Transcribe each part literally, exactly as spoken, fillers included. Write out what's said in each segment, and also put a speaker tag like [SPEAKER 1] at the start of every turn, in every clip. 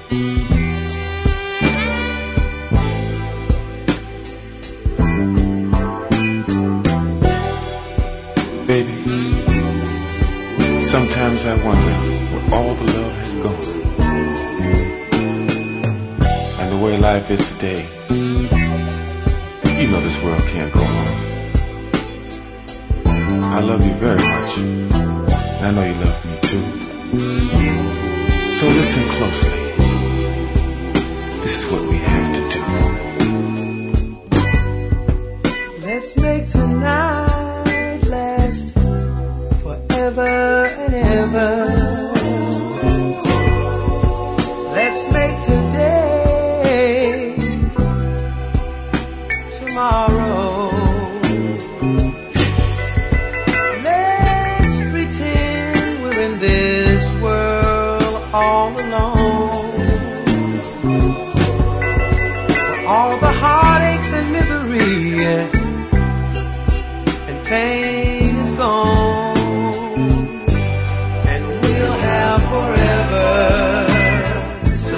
[SPEAKER 1] Baby, sometimes I wonder where all the love has gone. And the way life is today, you know this world can't go on. I love you very much, and I know you love me too. So listen closely. This is what we have to do.
[SPEAKER 2] Let's make tonight last forever and ever. Let's make today tomorrow. Let's pretend we're in this world all alone. For all the heartaches and misery and pain is gone, and we'll have forever to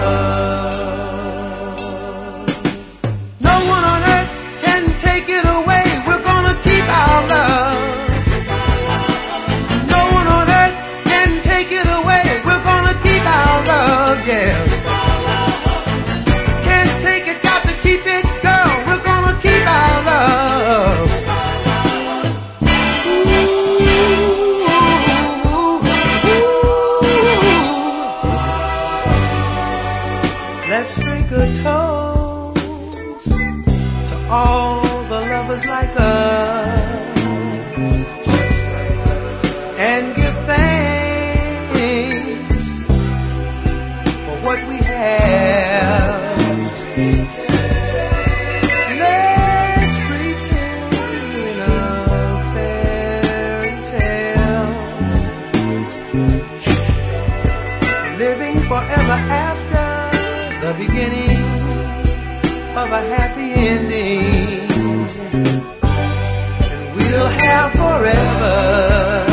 [SPEAKER 2] love. No one on earth can take it away. We're gonna keep our love. No one on earth can take it away. We're gonna keep our love, yeah. Can't take it, got to keep it, girl. We're gonna keep our love. Let's drink a toast to all the lovers like us, and give thanks for what we have. Let's pretend we're in a fairy tale, living forever after the beginning of a happy ending, and we'll have forever